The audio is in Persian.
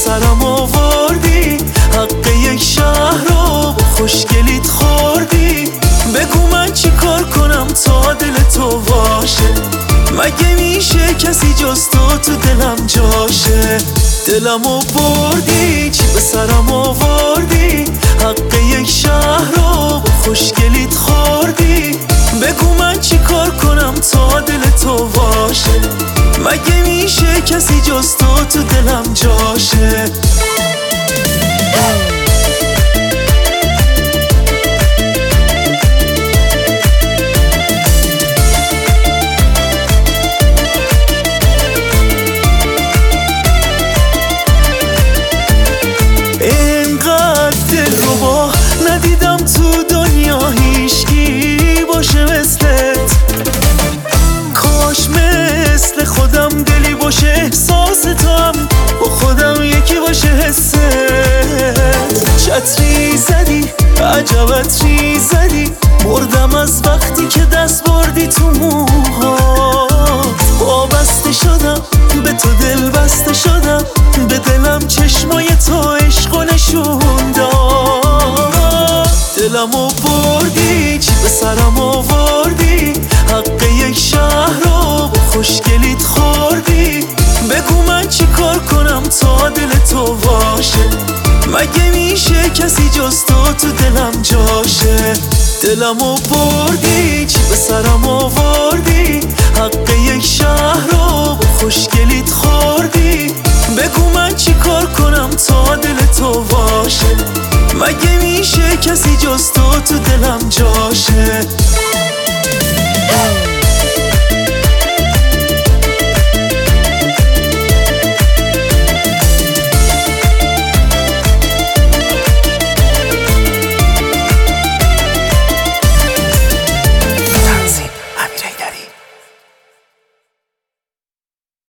سرم آوردی، حق یک شهر رو خوشگلیت خوردی. بگو من چی کار کنم تا دل تو باشه؟ مگه میشه کسی جز تو دلم جاشه؟ دلمو بردی، چی به سرم آوردی، حق یک شهر رو خوشگلیت خوردی. بگو من چی کار کنم تا دل تو باشه؟ مگه میشه کسی جز تو دلم جاشه؟ اینقدر دلربا ندیدم تو دنیا، هیچکی باشه مثلت. کاش مثل خودم دلی باشه احساس تو هم با خودم یکی باشه حست. چتری زدی، عجب عطری زدی، مردم از وقتی که دست بردی تو موها. وابسته شدم به تو، دل بسته شدم به دلم، چشمای تو عشق و نشون داد. دلمو بردی، چی به سرم آوردی، حق یک شهر رو خوشگلیت خوردی. بگو من چی کار کنم تا دل تو باشه؟ مگه میشه کسی جز تو دلم جاشه؟ دلمو بردی، چی به سرم آوردی، حق یک شهر رو خوشگلیت خوردی. بگو من چی کار کنم تا دل تو باشه؟ مگه میشه کسی جز تو دلم جاشه؟